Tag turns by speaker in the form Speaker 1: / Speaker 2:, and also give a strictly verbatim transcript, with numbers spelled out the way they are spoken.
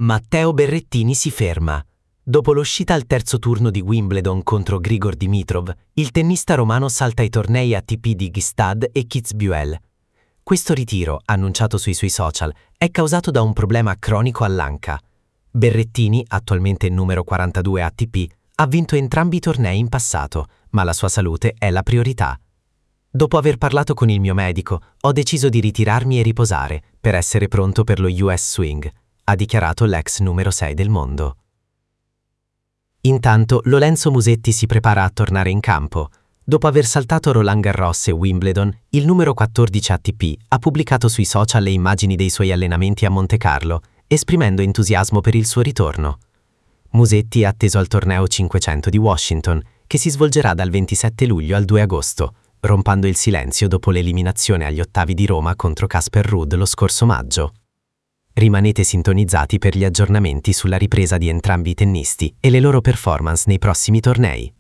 Speaker 1: Matteo Berrettini si ferma. Dopo l'uscita al terzo turno di Wimbledon contro Grigor Dimitrov, il tennista romano salta ai tornei A T P di Gstaad e Kitzbühel. Questo ritiro, annunciato sui suoi social, è causato da un problema cronico all'anca. Berrettini, attualmente numero quarantadue A T P, ha vinto entrambi i tornei in passato, ma la sua salute è la priorità. Dopo aver parlato con il mio medico, ho deciso di ritirarmi e riposare per essere pronto per lo U S Swing, ha dichiarato l'ex numero sei del mondo. Intanto Lorenzo Musetti si prepara a tornare in campo. Dopo aver saltato Roland Garros e Wimbledon, il numero quattordici A T P ha pubblicato sui social le immagini dei suoi allenamenti a Montecarlo, esprimendo entusiasmo per il suo ritorno. Musetti è atteso al torneo cinquecento di Washington, che si svolgerà dal ventisette luglio al due agosto, rompendo il silenzio dopo l'eliminazione agli ottavi di Roma contro Casper Ruud lo scorso maggio. Rimanete sintonizzati per gli aggiornamenti sulla ripresa di entrambi i tennisti e le loro performance nei prossimi tornei.